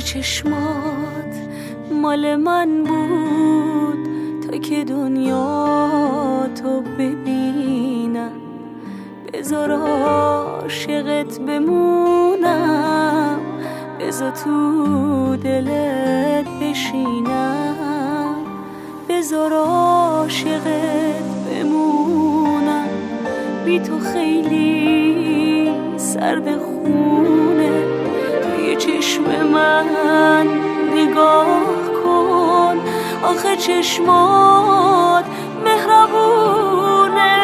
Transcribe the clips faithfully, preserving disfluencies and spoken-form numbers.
چشمات مال من بود تا که دنیا تو ببینم، بذار عاشقت بمونم، بذار تو دلت بشینم، بذار عاشقت بمونم. بی تو خیلی سرد خونه، توی چشم من نگاه کن، آخه چشمات مهربونه.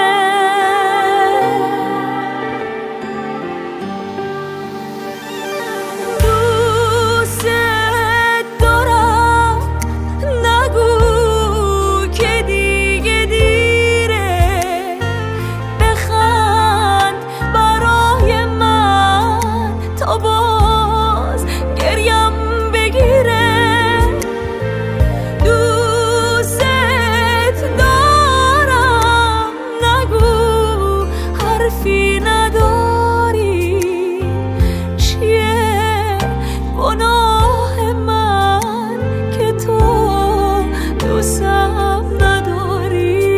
دوست دارم، نگو که دیگه دیره، بخند برای من تا باز گریم بگیره. دوست دارم، نگو حرفی نداری، چیه گناه من که تو دوستم نداری.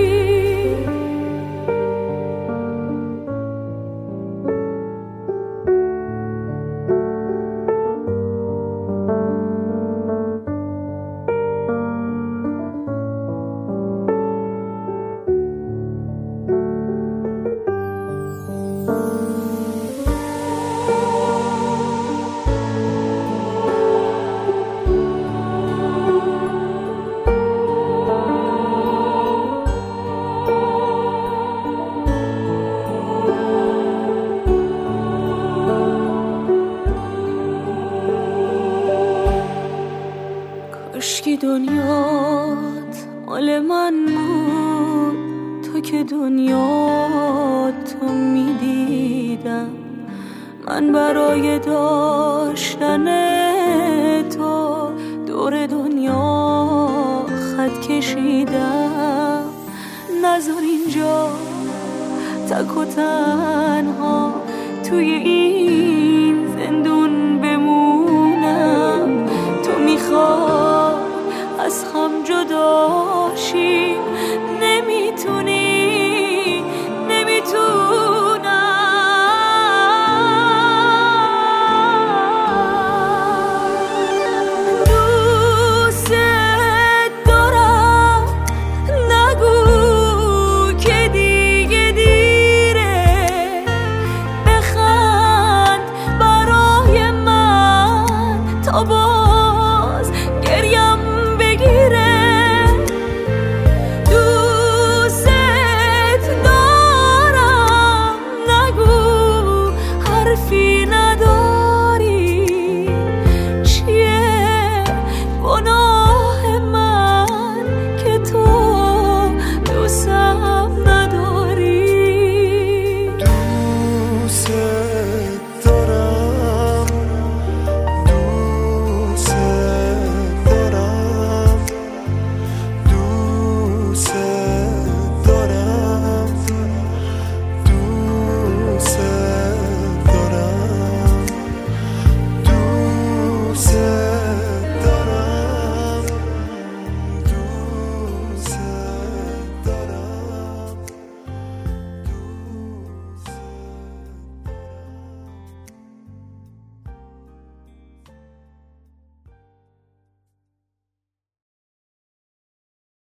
کاشکی دنیات مال من بود تا که دنیا تو میدیدم، من برای داشتن تو دور دنیا خط کشیدم. نذار اینجا تک و تنها توی این زندون بمونم، تو میخوای از هم جدا شی،